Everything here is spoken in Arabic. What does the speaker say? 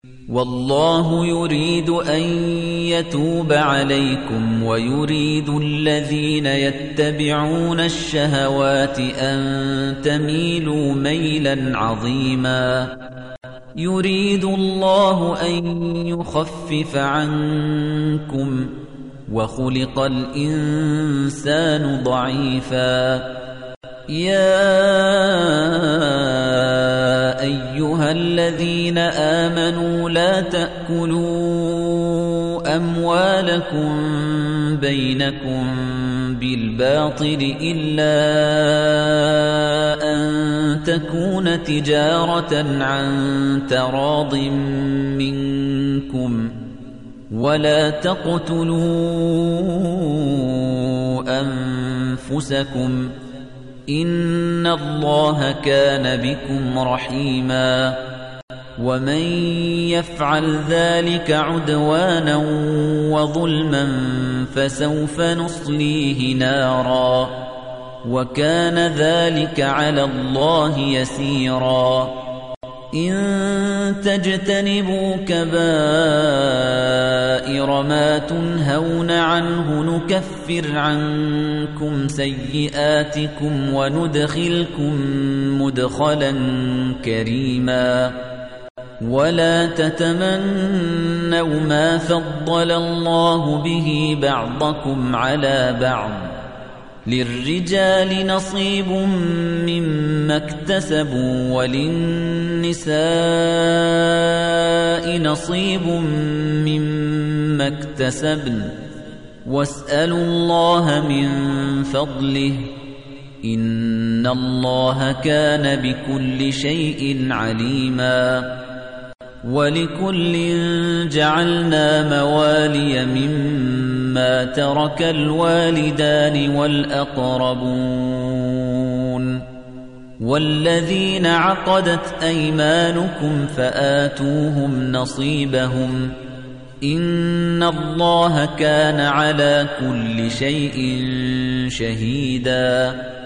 وَاللَّهُ يُرِيدُ أَن يَتُوبَ عَلَيْكُمْ وَيُرِيدُ الَّذِينَ يَتَّبِعُونَ الشَّهَوَاتِ أَن تَمِيلُوا مَيْلًا عَظِيمًا يُرِيدُ اللَّهُ أَن يُخَفِّفَ عَنكُمْ وَخُلِقَ الْإِنسَانُ ضَعِيفًا يَا أَيُّهَا الَّذِينَ آمَنُوا لَا تَأْكُلُوا أَمْوَالَكُمْ بَيْنَكُمْ بِالْبَاطِلِ إِلَّا أَن تَكُونَ تِجَارَةً عَن تَرَاضٍ مِّنكُمْ وَلَا تَقْتُلُوا أَنفُسَكُمْ إِنَّ اللَّهَ كَانَ بِكُمْ رَحِيمًا وَمَن يَفْعَلْ ذَلِكَ عُدْوَانًا وَظُلْمًا فَسَوْفَ نُصْلِيهِ نَارًا وَكَانَ ذَلِكَ عَلَى اللَّهِ يَسِيرًا إِن تَجْتَنِبُوا كَبَائِرَ مَا تُنْهَوْنَ عَنْهُ نُكَفِّرْ عَنكُمْ سَيِّئَاتِكُمْ وَنُدْخِلْكُم مُّدْخَلًا كَرِيمًا وَلَا تَتَمَنَّوْا مَا فَضَّلَ اللَّهُ بِهِ بَعْضَكُمْ عَلَى بَعْضٍ لِلرِّجَالِ نَصِيبٌ مِّمَّا اكْتَسَبُوا وَلِلنِّسَاءِ نَصِيبٌ مِّمَّا اكْتَسَبْنَ وَاسْأَلُوا اللَّهَ مِن فَضْلِهِ إِنَّ اللَّهَ كَانَ بِكُلِّ شَيْءٍ عَلِيمًا وَلِكُلٍّ جَعَلْنَا مَوَالِيَ مِمَّا تَرَكَ الْوَالِدَانِ وَالْأَقْرَبُونَ وَالَّذِينَ عَقَدَتْ أَيْمَانُكُمْ فَآتُوهُمْ نَصِيبَهُمْ إِنَّ اللَّهَ كَانَ عَلَى كُلِّ شَيْءٍ شَهِيدًا